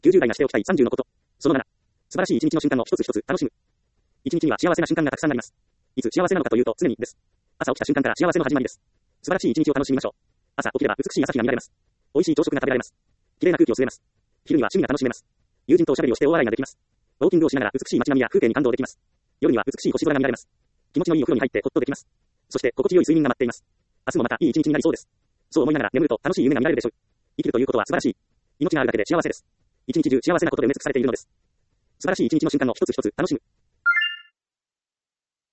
90代がしておきたい30のこと。その7。素晴らしい一日の瞬間を一つ一つ楽しむ。一日には幸せな瞬間がたくさんあります。いつ幸せなのかというと常にです。朝起きた瞬間から幸せの始まりです。素晴らしい一日を楽しみましょう。朝起きれば美しい朝日が見られます。美味しい朝食が食べられます。綺麗な空気を吸えます。昼には趣味が楽しめます。友人とおしゃべりをして大笑いができます。ウォーキングをしながら美しい街並みや風景に感動できます。夜には美しい星空が見られます。気持ちのいいお風呂に入ってホッとできます。そして心地よい睡眠が待っています。明日もまたいい一日になりそうです。そう思いながら眠ると楽しい夢が見られるでしょう。生きるということは素晴らしい。命があるだけで幸せです。一日中幸せなことで埋め尽くされているのです。素晴らしい一日の瞬間を一つ一つ楽しむ。